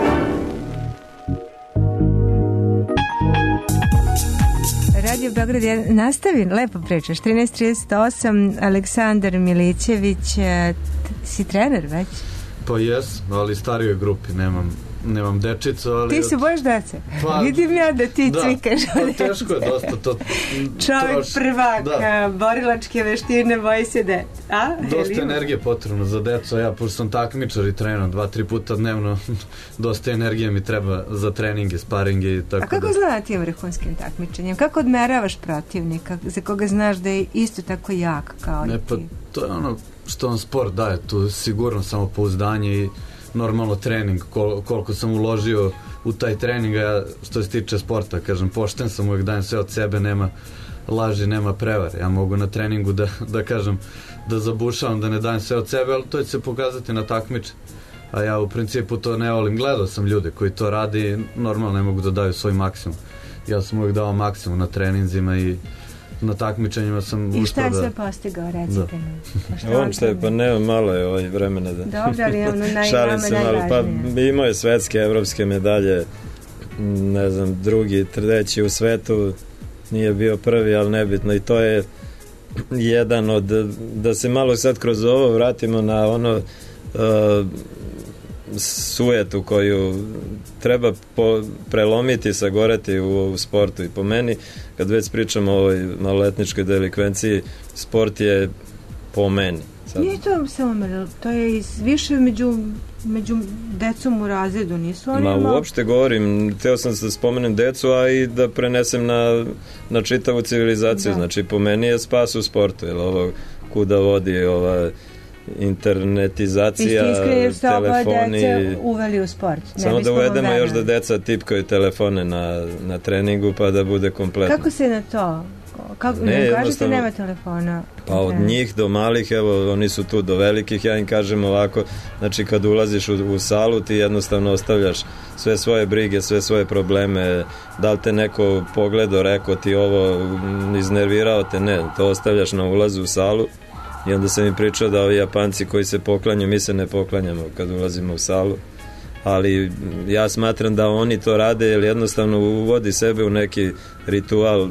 Radio Beograd je nastavi, lepo pričaš. trinaest trideset osam, Aleksandar Milićević, si trener već? Pa jes, ali starijoj grupi, nemam nemam dečicu, ali... Ti se bojiš dece? Pa, vidim ja da ti da, cvikaš o dece. Teško je dosta to... Čovjek troš, prvak, da. Borilačke veštine, boji se dece. A? Dosta energije potrebno za decu, a ja, pošto sam takmičar i trener dva, tri puta dnevno, dosta energije mi treba za treninge, sparinge i tako. A kako da... zna tim vrhunskim takmičenjem? Kako odmeravaš protivnika, za koga znaš da je isto tako jak kao ne, i ti? Pa, to je ono što vam sport daje, tu sigurno samopouzdanje i normalno trening, kol, koliko sam uložio u taj trening, ja što se tiče sporta, kažem, pošten sam, uvijek dajem sve od sebe, nema laži, nema prevare. Ja mogu na treningu da, da kažem, da zabušavam, da ne dajem sve od sebe, ali to će se pokazati na takmiče. A ja u principu to ne volim. Gledao sam ljude koji to radi i normalno ne mogu da daju svoj maksimum. Ja sam uvijek dao maksimum na treninzima i na takmičenjima sam uspio da... I šta je sve postigao, recite mi? Pa on šta je, pa nema, malo je ovaj vremena da... Dobro, ali ono naj, šalim se malo, pa imao je svetske, evropske medalje, ne znam, drugi, treći u svetu, nije bio prvi, ali nebitno, i to je jedan od, da se malo sad kroz ovo vratimo na ono, uh, sujetu koju treba po, prelomiti, sagoreti u, u sportu. I po meni, kad već pričamo o ovoj maloletničkoj delikvenciji, sport je po meni. Sad. Nije to samo, to je iz, više među, među decom u razredu, nisu oni... Ma malo... uopšte govorim, teo sam da spomenem decu, a i da prenesem na, na čitavu civilizaciju. Da. Znači, po meni je spas u sportu, jer ovo kuda vodi ova internetizacija, telefoni... Dece uveli u sport. Ne samo da uvedemo još da deca tipkaju telefone na, na treningu, pa da bude kompletno. Kako se na to... Kako, ne, ne kažete nema telefona? Pa od ne. njih do malih, evo, oni su tu do velikih, ja im kažem ovako, znači kad ulaziš u, u salu, ti jednostavno ostavljaš sve svoje brige, sve svoje probleme, da li te neko pogledao, rekao ti ovo, iznervirao te, ne, to ostavljaš na ulazu u salu. I onda sam im pričao da ovi Japanci koji se poklanjaju, mi se ne poklanjamo kad ulazimo u salu, ali ja smatram da oni to rade jer jednostavno uvodi sebe u neki ritual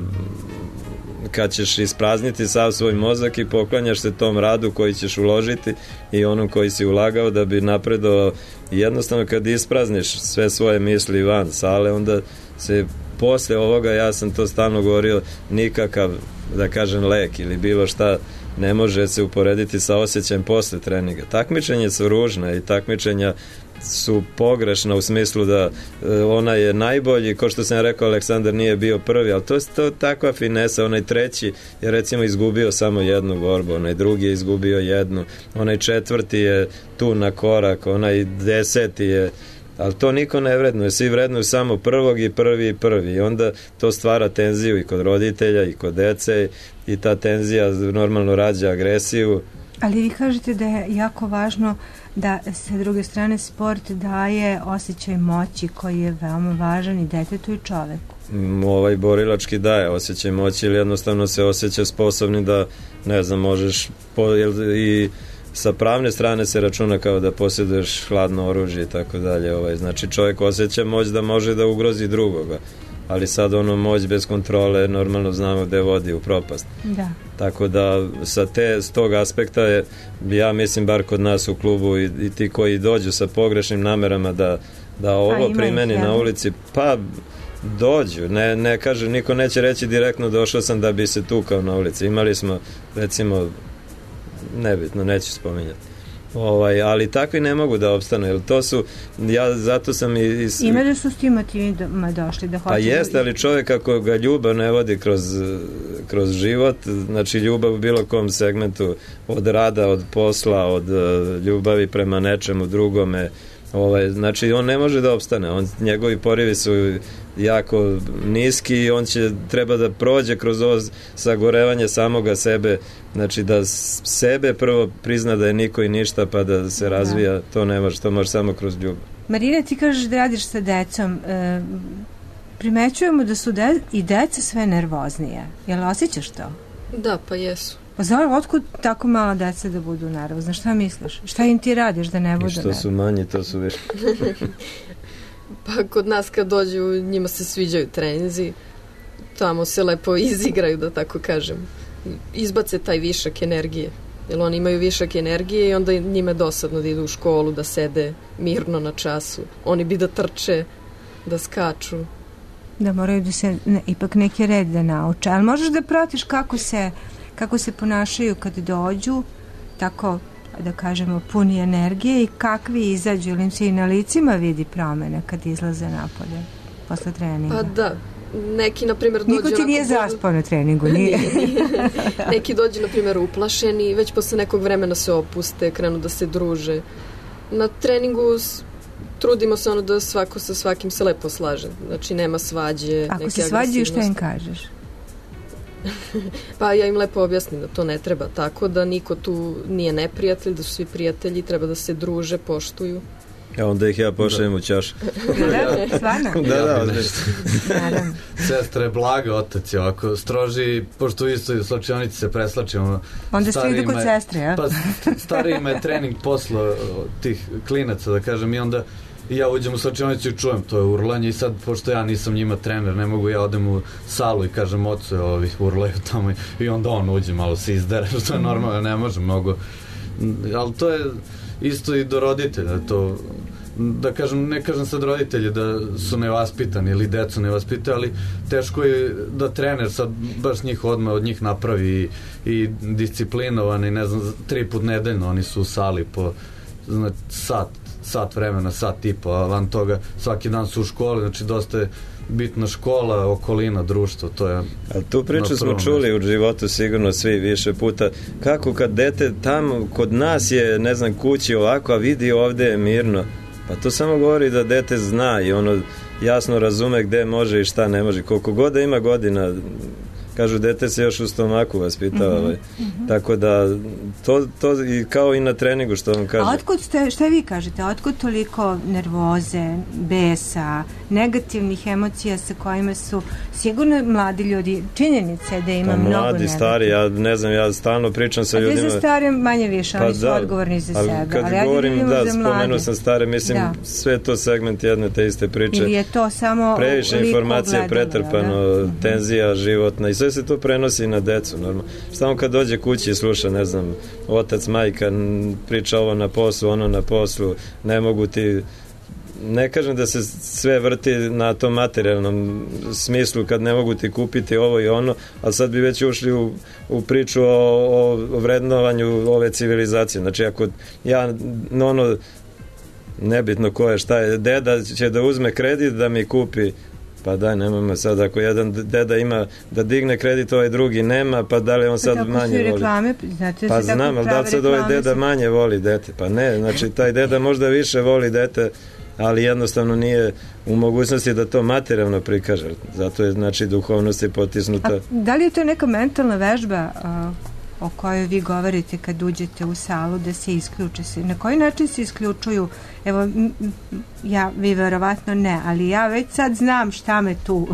kad ćeš isprazniti sav svoj mozak i poklanjaš se tom radu koji ćeš uložiti i onom koji si ulagao da bi napredovao. I jednostavno kad isprazniš sve svoje misli van sale, onda se posle ovoga, ja sam to stalno govorio, nikakav, da kažem, lek ili bilo šta ne može se uporediti sa osjećajem posle treninga. Takmičenje su ružna i takmičenja su pogrešna u smislu da e, ona je najbolji, ko što sam rekao, Aleksandar nije bio prvi, ali to je to takva finesa. Onaj treći je recimo izgubio samo jednu borbu, onaj drugi je izgubio jednu, onaj četvrti je tu na korak, onaj deseti je, ali to niko ne vrednuje, svi vrednuju samo prvog i prvi i prvi i onda to stvara tenziju i kod roditelja i kod dece i ta tenzija normalno rađa agresiju. Ali vi kažete da je jako važno da sa druge strane sport daje osjećaj moći koji je veoma važan i detetu i čoveku. Ovaj borilački daje osjećaj moći ili jednostavno se osjeća sposobni da, ne znam, možeš po, i sa pravne strane se računa kao da posjeduješ hladno oružje i tako dalje. Ovaj, znači čovjek osjeća moć da može da ugrozi drugoga, ali sad ono moć bez kontrole normalno znamo gde vodi u propast. Da. Tako da sa te, s tog aspekta je, ja mislim bar kod nas u klubu i, i ti koji dođu sa pogrešnim namerama da, da ovo primeni na ulici, pa dođu, ne, ne kaže, niko neće reći direktno došao sam da bi se tukao na ulici. Imali smo recimo, nebitno, neću spominjati. Ovaj, ali takvi ne mogu da opstanu, jer to su, ja zato sam i... i Ima da su s tim motivima došli da hoće... Pa jeste, ali čovjek ako ga ljubav ne vodi kroz, kroz život, znači ljubav u bilo kom segmentu, od rada, od posla, od ljubavi prema nečemu drugome, ovaj, znači on ne može da opstane, on, njegovi porivi su jako niski i on će treba da prođe kroz ovo sagorevanje samoga sebe, znači da sebe prvo prizna da je niko i ništa pa da se razvija, da. To ne može, to može samo kroz ljubav. Marina, ti kažeš da radiš sa decom, e, primećujemo da su de, i deca sve nervoznije, jel osjećaš to? Da, pa jesu. Pa zove, otkud tako mala deca da budu nervozna? Šta misliš? Šta im ti radiš da ne budu nervozna? I što su manji, to su više. Pa kod nas kad dođu, njima se sviđaju treninzi, tamo se lepo izigraju, da tako kažem. Izbace taj višak energije. Jer oni imaju višak energije i onda njima je dosadno da idu u školu, da sede mirno na času. Oni bi da trče, da skaču. Da moraju da se ne, ipak neki red da nauče. Ali možeš da pratiš kako se, kako se ponašaju kad dođu, tako da kažemo puni energije i kakvi izađu, ili im se i na licima vidi promene kad izlaze napolje posle treninga. Pa da, neki na primjer dođu... Niko ti nije zaspao na treningu, nije? Neki dođu na primjer uplašeni i već posle nekog vremena se opuste, krenu da se druže. Na treningu trudimo se ono da svako sa svakim se lepo slaže, znači nema svađe. Ako se svađaju, šta im kažeš? Pa ja im lepo objasnim da to ne treba tako, da niko tu nije neprijatelj, da su svi prijatelji, treba da se druže, poštuju. A onda ih ja pošaljem u ćaš. Da, stvarno? Da, da, da. Sestra je blaga, otac je ovako stroži, pošto isto u slačionici se preslačimo. Onda se ide kod sestre, ja? Pa starijima je trening posla tih klinaca, da kažem, i onda i ja uđem u slačionicu i čujem to je urlanje i sad, pošto ja nisam njima trener, ne mogu ja odem u salu i kažem ocu, ovi urlaju tamo i onda on uđe malo se izdere, što je normalno, ne može mnogo, ali to je isto i do roditelja, to da kažem, ne kažem sad roditelji da su nevaspitani ili decu nevaspitani, ali teško je da trener sad baš njih odmah od njih napravi i, i disciplinovani, ne znam, tri put nedeljno oni su u sali po znači, sat, sat vremena, sat i po, a van toga svaki dan su u školi, znači dosta je bitna škola, okolina, društvo, to je... Ali tu priču smo čuli u životu sigurno svi više puta, kako kad dete tamo kod nas je, ne znam, kući ovako, a vidi ovde je mirno, pa to samo govori da dete zna i ono jasno razume gde može i šta ne može, koliko god da ima godina, kažu dete se još u stomaku vaspitava, mm-hmm, mm-hmm. Tako da to, to i kao i na treningu što vam kaže. A otkud ste, šta vi kažete, otkud toliko nervoze, besa, negativnih emocija sa kojima su sigurno mladi ljudi, činjenice da ima pa, mnogo mladi, negativnih. Stari, ja ne znam, ja stalno pričam sa a ljudima. A za stare manje više, pa oni su da, odgovorni za ali sebe. Kad ali ja govorim, da, spomenuo sam stare, mislim, da. Sve to segment jedne te iste priče. Ili je to samo previše informacije, pretrpano, da? Tenzija životna i sve se to prenosi na decu, normalno. Samo kad dođe kući i sluša, ne znam, otac, majka priča ovo na poslu, ono na poslu, ne mogu ti, ne kažem da se sve vrti na tom materijalnom smislu kad ne mogu ti kupiti ovo i ono, ali sad bi već ušli u, u priču o, o vrednovanju ove civilizacije. Znači ako ja ono nebitno ko je, šta je, deda će da uzme kredit da mi kupi. Pa daj, nemojmo sad, ako jedan deda ima da digne kredit, ovaj drugi nema, pa da li on sad manje voli? Reklame, znate, pa znam, ali da li sad ovaj deda manje voli dete? Pa ne, znači taj deda možda više voli dete, ali jednostavno nije u mogućnosti da to materijalno prikaže. Zato je, znači, duhovnost je potisnuta. A da li je to neka mentalna vežba uh, o kojoj vi govorite kad uđete u salu, da se isključe se? Na koji način se isključuju? Evo, m, m, ja, vi verovatno ne, ali ja već sad znam šta me tu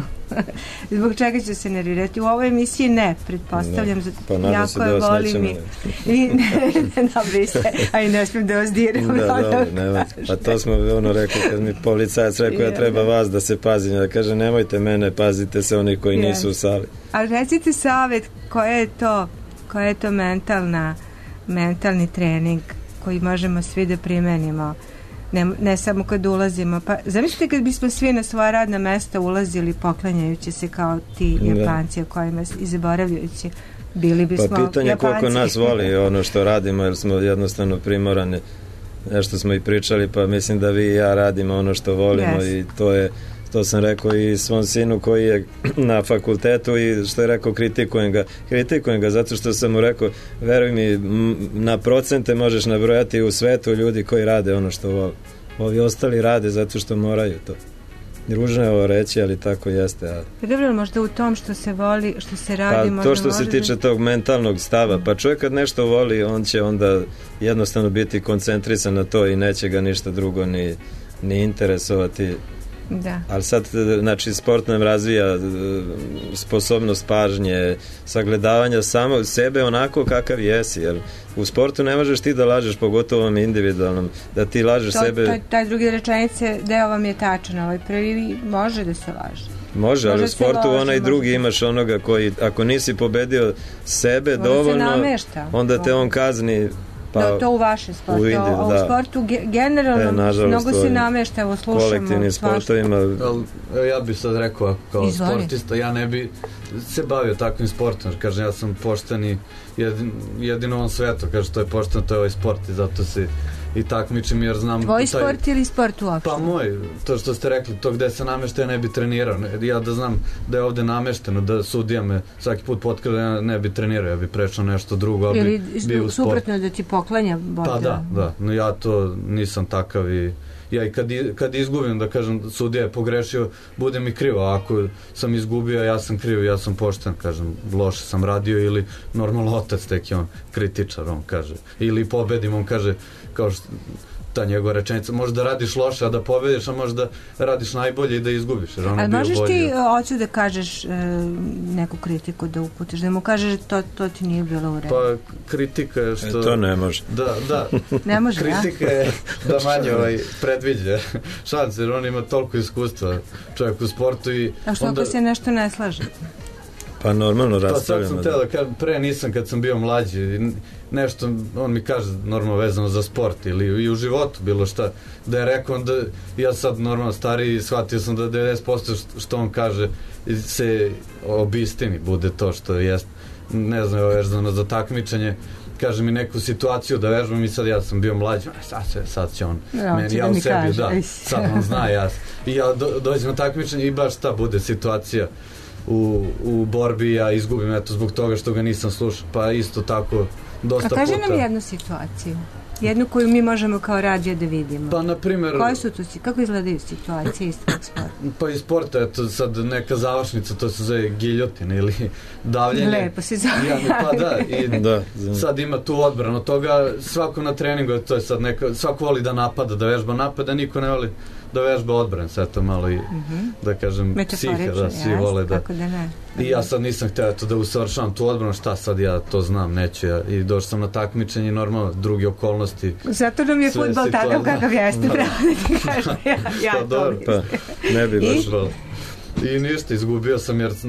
zbog čega ću se nervirati. U ovoj emisiji ne, pretpostavljam, pa jako se da vas volim i, i ne, dobri ste, a i ne smijem da vas diram. Da, dobro, nemoj. Pa to smo ono rekli kad mi policajac rekao ja treba vas da se pazim, da kaže nemojte mene, pazite se oni koji nisu u sali. Ali recite savjet, koja je to koja je to mentalna mentalni trening koji možemo svi da primenimo, ne, ne samo kad ulazimo, pa zamislite kad bismo svi na svoja radna mesta ulazili poklanjajući se kao ti Japanci o kojima i zaboravljajući, bili bismo pa pitanje Japanci. Koliko nas voli ono što radimo, jer smo jednostavno primorani, nešto smo i pričali, pa mislim da vi i ja radimo ono što volimo yes. I to je, to sam rekao i svom sinu koji je na fakultetu i što je rekao kritikujem ga, kritikujem ga zato što sam mu rekao, veruj mi, na procente možeš nabrojati u svetu ljudi koji rade ono što vole. Ovi ostali rade zato što moraju to. Ružno je ovo reći, ali tako jeste. A... Dobro, možda u tom što se voli, što se radi, pa to što se tiče da... tog mentalnog stava, pa čovjek kad nešto voli, on će onda jednostavno biti koncentrisan na to i neće ga ništa drugo ni, ni interesovati. Da. Ali sad, znači, sport nam razvija sposobnost pažnje, sagledavanja samo sebe onako kakav jesi, jer u sportu ne možeš ti da lažeš, pogotovo ovom individualnom, da ti lažeš to, sebe. To, taj drugi rečenice, deo vam je tačan, ovaj prvi može da se laže. Može, može ali u sportu laže, onaj drugi imaš onoga koji, ako nisi pobedio sebe može dovoljno, onda te on kazni. Pa, da, to u vašem sportu, u, Indiju, a u sportu generalno e, nažalost, mnogo se namešta, evo slušamo kolektivnim sportovima. Ja bih sad rekao kao Izvoli. sportista, ja ne bi se bavio takvim sportom, kažem, ja sam pošten i jedin, jedino u ovom svetu, kažem, to je pošten, to je ovaj sport i zato se i takmičim jer znam... Tvoj taj, sport ili sport uopšte? Pa moj, to što ste rekli, to gde se namešta ja ne bi trenirao, ja da znam da je ovde namešteno, da sudija me svaki put potkrade, ja ne bi trenirao, ja bi prešao nešto drugo, ali ili bi bio u sportu. Suprotno da ti poklanja borda. Pa da, da, no ja to nisam takav i ja i kad, kad izgubim, da kažem, sudija je pogrešio, bude mi krivo, a ako sam izgubio, ja sam kriv, ja sam pošten, kažem, loše sam radio ili normalno otac tek je on kritičar, on kaže, ili pobedim, on kaže, kao što ta njegova rečenica, možda radiš loše, a da pobediš, a možda radiš najbolje i da izgubiš. Jer on ali možeš bolje. Ti hoću da kažeš e, neku kritiku da uputiš, da mu kažeš to, to ti nije bilo u redu. Pa kritika je što... E, to ne može. Da, da. Ne može, kritika ja? je da manje ovaj, predviđa šanse, jer on ima toliko iskustva čovjek u sportu i... A što onda... ako se nešto ne slaže? Pa normalno raspravljamo. raspravljamo. To sad sam teo da kažem, pre nisam kad sam bio mlađi, nešto, on mi kaže normalno vezano za sport ili i u životu, bilo šta, da je rekao da ja sad normalno stariji shvatio sam da devedeset posto što on kaže se obistini bude to što jest, ne znam, vezano za takmičenje, kaže mi neku situaciju da vežbam i sad ja sam bio mlađi, sad, se, sad će on ja, meni, ja da u mi sebi, kaže. da, sad on zna, ja, i ja do, dođem na takmičenje i baš ta bude situacija u, u borbi, ja izgubim eto zbog toga što ga nisam slušao, pa isto tako dosta puta. A kaže puta. Nam jednu situaciju, jednu koju mi možemo kao radio da vidimo. Pa na primjer, koje su tu, kako izgledaju situacije iz tvojeg sporta? Pa iz sporta, eto sad neka završnica, to se zove giljotina ili davljenje. Lepo se zove. Ja, pa da, i da, sad ima tu odbranu toga, svako na treningu, to je sad neka, svako voli da napada, da vežba napada, niko ne voli da vežba odbran, sve to malo i mm-hmm. da kažem psiha, da svi vole da, da ne. I ja sad nisam htio eto da usavršavam tu odbranu, šta sad ja to znam, neću ja, i došao sam na takmičenje, normalno druge okolnosti. Zato nam je fudbal takav kakav jeste, da. Pravo da ti kažem, ja, ja pa, to dobro, mislim. Pa ne bi baš valo. I ništa, izgubio sam jer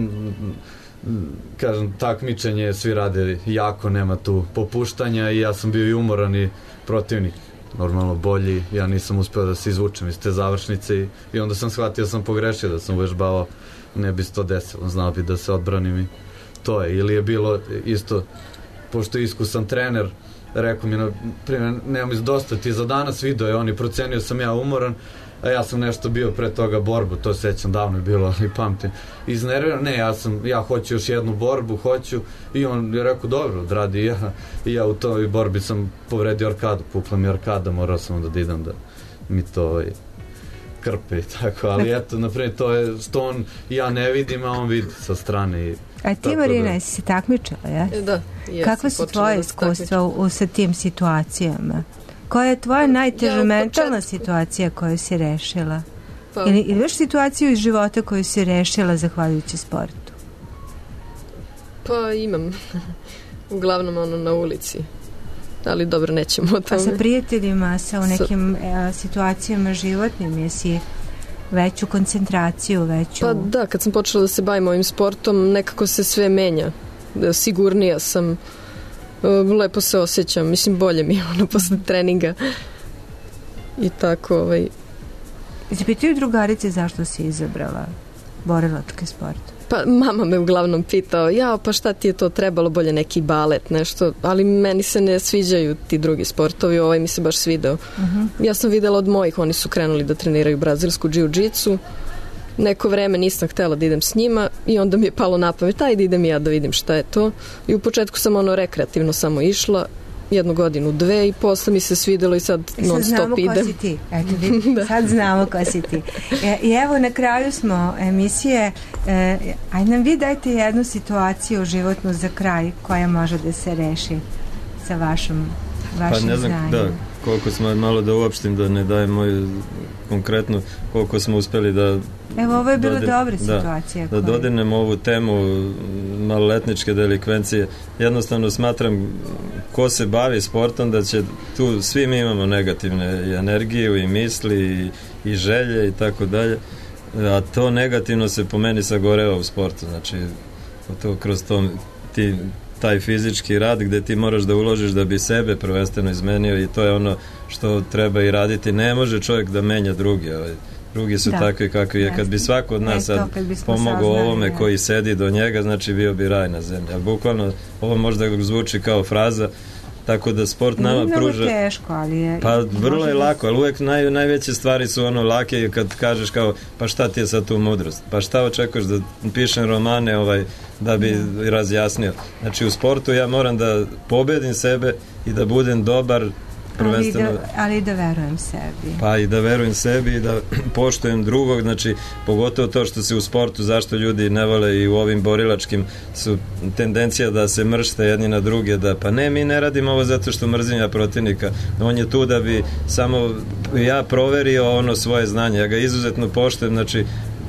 kažem, takmičenje svi rade jako, nema tu popuštanja i ja sam bio i umoran i protivnik normalno bolji, ja nisam uspeo da se izvučem iz te završnice i, i onda sam shvatio da sam pogrešio, da sam uvežbavao, ne bi se to desilo, znao bi da se odbranim i to je, ili je bilo isto, pošto je iskusan trener, rekao mi, na primjer, nemam iz dosta, ti za danas video je, on i procenio sam ja umoran, a ja sam nešto bio pre toga borbu, to sećam davno je bilo, ali pamtim, iznerviran, ne, ja sam, ja hoću još jednu borbu, hoću, i on je rekao, dobro, odradi, i ja, i ja u toj borbi sam povredio arkadu, pukla mi arkada, morao sam onda da idem da mi to ovaj, krpe i tako, ali eto, naprimjer, to je što on, ja ne vidim, a on vidi sa strane. I, a ti, Marina, da, jesi se takmičila, ja? Da, jesam. Kakve su tvoje iskustva u, u sa tim situacijama? Koja je tvoja najteža ja, mentalna početku. situacija koju si rešila? Pa, ili, ili još situaciju iz života koju si rešila zahvaljujući sportu? Pa imam. Uglavnom ono na ulici. Ali dobro, nećemo o tome. A sa prijateljima, sa u nekim sa... situacijama životnim, jesi veću koncentraciju, veću... Pa da, kad sam počela da se bavim ovim sportom, nekako se sve menja. Sigurnija sam. Lepo se osjećam, mislim bolje mi je ono posle treninga i tako ovaj. Zapitaju drugarice zašto si izabrala borilački sport? Pa mama me uglavnom pitao, ja pa šta ti je to trebalo, bolje neki balet, nešto, ali meni se ne sviđaju ti drugi sportovi, ovaj mi se baš svideo. Uh-huh. Ja sam videla od mojih, oni su krenuli da treniraju brazilsku džiu-džicu, neko vreme nisam htjela da idem s njima i onda mi je palo na pamet, ajde idem ja da vidim šta je to. I u početku sam ono rekreativno samo išla, jednu godinu, dve i posle mi se svidelo i sad I non sad stop idem. Sad znamo ko si ti. Eto, vidim, da. Sad znamo ko si ti. E, I evo na kraju smo emisije. E, aj nam vi dajte jednu situaciju životnu za kraj koja može da se reši sa vašom vašim pa ne znam, znanjem. Da, koliko smo malo da uopštim, da ne dajem moju konkretno, koliko smo uspeli da evo ovo je bila dodir, dobra situacija da, da dodirnemo ovu temu maloletničke delikvencije. Jednostavno smatram ko se bavi sportom da će tu svi mi imamo negativne i energiju i misli i, i želje i tako dalje, a to negativno se po meni sagoreva u sportu, znači to kroz to ti taj fizički rad gde ti moraš da uložiš da bi sebe prvenstveno izmenio i to je ono što treba i raditi. Ne može čovjek da menja drugi, ovaj. Drugi su da. takvi kakvi je. Kad bi svako od nas sad pomogao ovome ja. koji sedi do njega, znači bio bi raj na zemlji. Ali bukvalno ovo možda zvuči kao fraza, tako da sport nama Nije pruža... teško, ali je... Pa vrlo je lako, ali uvek naj, najveće stvari su ono lake kad kažeš kao, pa šta ti je sad tu mudrost? Pa šta očekuješ da pišem romane ovaj, da bi ja. razjasnio? Znači u sportu ja moram da pobedim sebe i da budem dobar prvenstveno... Ali da, ali da verujem sebi. Pa i da verujem sebi i da poštujem drugog, znači pogotovo to što se u sportu, zašto ljudi ne vole i u ovim borilačkim su tendencija da se mršte jedni na druge, da pa ne, mi ne radimo ovo zato što mrzim ja protivnika, on je tu da bi samo ja proverio ono svoje znanje, ja ga izuzetno poštujem, znači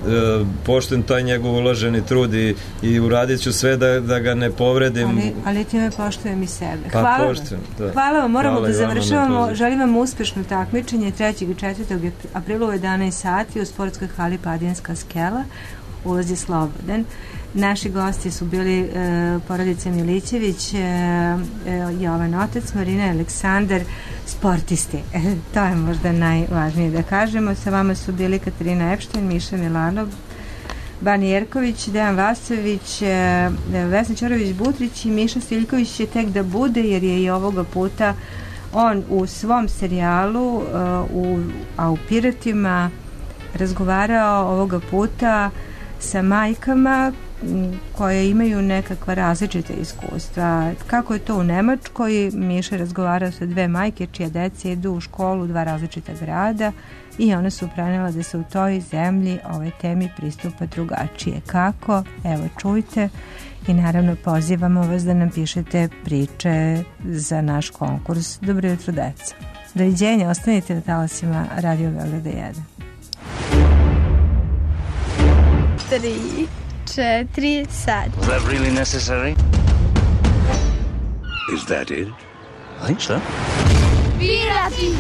poštujem taj njegov uloženi trud i, i uradit ću sve da, da ga ne povredim. Ali, ali ti me poštujem i sebe. Pa hvala poštujem, vam. Da. Hvala vam, moramo hvala da završavamo. Želim vam uspešno takmičenje trećeg i četvrtog aprila u jedanaest sati u sportskoj hali Padinska skela ulaz je slobodan. Naši gosti su bili e, porodica Milićević, e, e, Jovan otac, Marina i Aleksandar, sportisti. E, to je možda najvažnije da kažemo. Sa vama su bili Katarina Epštajn, Miša Milanov, Bani Jerković, Dejan Vasović, e, Vesna Ćorović-Butrić i Miša Stiljković će tek da bude, jer je i ovoga puta on u svom serijalu uh, u, a u Piratima razgovarao ovoga puta sa majkama koje imaju nekakva različita iskustva. Kako je to u Nemačkoj? Miša razgovarao sa dve majke čija deca idu u školu u dva različita grada i one su prenela da se u toj zemlji ovoj temi pristupa drugačije. Kako? Evo, čujte. I naravno pozivamo vas da nam pišete priče za naš konkurs. Dobro jutro, deca. Doviđenja, ostanite na talasima Radio Beograda jedan. Tri, četiri, sad. Was that really necessary? Is that it? I think so. Pirati!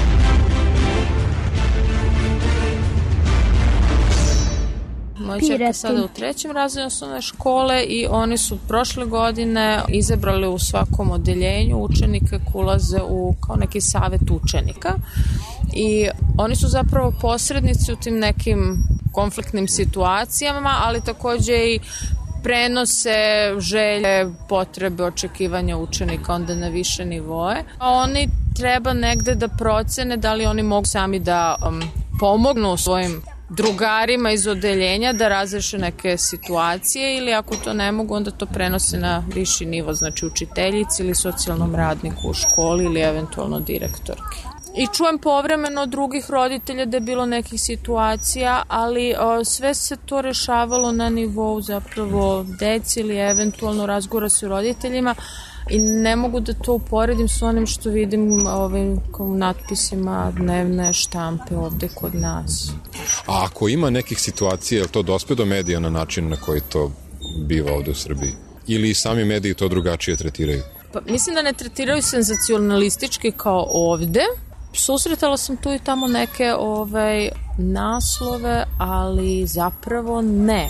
Moja čerka je sada u trećem razredu osnovne škole i oni su prošle godine izabrali u svakom odeljenju učenike koji ulaze u kao neki savet učenika i oni su zapravo posrednici u tim nekim konfliktnim situacijama, ali takođe i prenose želje, potrebe, očekivanja učenika onda na više nivoe. A oni treba negde da procene da li oni mogu sami da um, pomognu svojim drugarima iz odeljenja da razreše neke situacije ili ako to ne mogu, onda to prenose na viši nivo, znači učiteljici ili socijalnom radniku u školi ili eventualno direktorki. I čujem povremeno od drugih roditelja da je bilo nekih situacija, ali o, sve se to rešavalo na nivou zapravo deci ili eventualno razgovora sa roditeljima i ne mogu da to uporedim s onim što vidim ovim natpisima dnevne štampe ovde kod nas. A ako ima nekih situacija, je li to dospe do medija na način na koji to biva ovde u Srbiji? Ili sami mediji to drugačije tretiraju? Pa, mislim da ne tretiraju senzacionalistički kao ovde. Susretala sam tu i tamo neke ovaj, naslove, ali zapravo ne.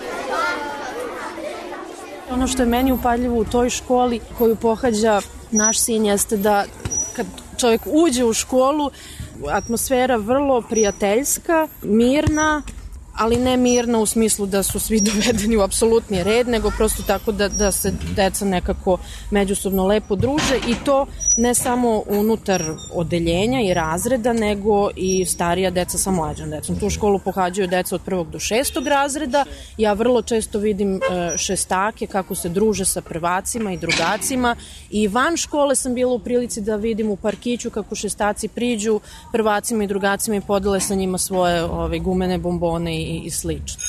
Ono što je meni upadljivo u toj školi koju pohađa naš sin jeste da kad čovjek uđe u školu, atmosfera vrlo prijateljska, mirna, ali ne mirna u smislu da su svi dovedeni u apsolutni red, nego prosto tako da, da se deca nekako međusobno lepo druže i to ne samo unutar odeljenja i razreda, nego i starija deca sa mlađom decom. Tu školu pohađaju deca od prvog do šestog razreda. Ja vrlo često vidim šestake kako se druže sa prvacima i drugacima i van škole sam bila u prilici da vidim u parkiću kako šestaci priđu prvacima i drugacima i podele sa njima svoje ove, gumene bombone i i slično.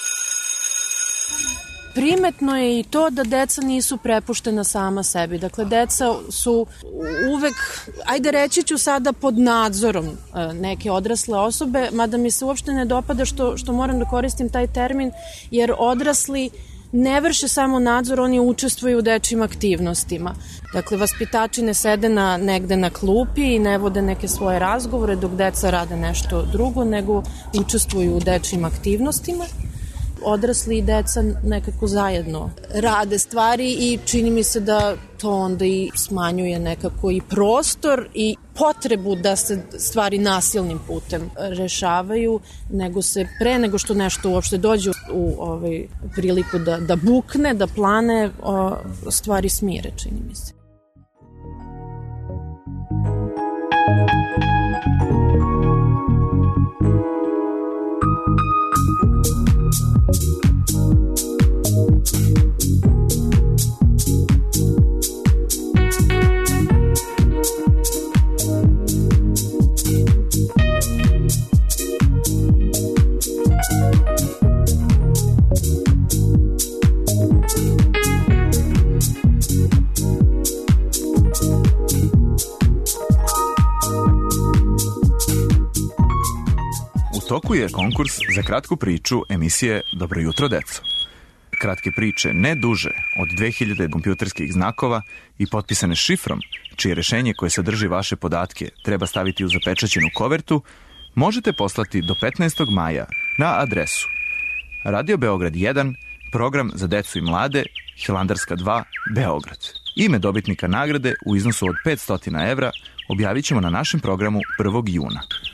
Primetno je i to da deca nisu prepuštena sama sebi. Dakle, deca su uvek, ajde reći ću sada, pod nadzorom neke odrasle osobe, mada mi se uopšte ne dopada što, što moram da koristim taj termin, jer odrasli ne vrše samo nadzor, oni učestvuju u dečjim aktivnostima. Dakle, vaspitači ne sede na, negde na klupi i ne vode neke svoje razgovore dok deca rade nešto drugo, nego učestvuju u dečjim aktivnostima. Odrasli i deca nekako zajedno rade stvari i čini mi se da to onda i smanjuje nekako i prostor i potrebu da se stvari nasilnim putem rešavaju, nego se pre nego što nešto uopšte dođe u ovaj priliku da, da bukne, da plane, o, stvari smire, čini mi se. U toku je konkurs za kratku priču emisije Dobro jutro, deco. Kratke priče ne duže od dve hiljade kompjuterskih znakova i potpisane šifrom, čije rešenje koje sadrži vaše podatke treba staviti u zapečaćenu kovertu, možete poslati do petnaestog maja na adresu Radio Beograd jedan, program za decu i mlade, Hilandarska dva, Beograd. Ime dobitnika nagrade u iznosu od petsto evra objavit ćemo na našem programu prvog juna.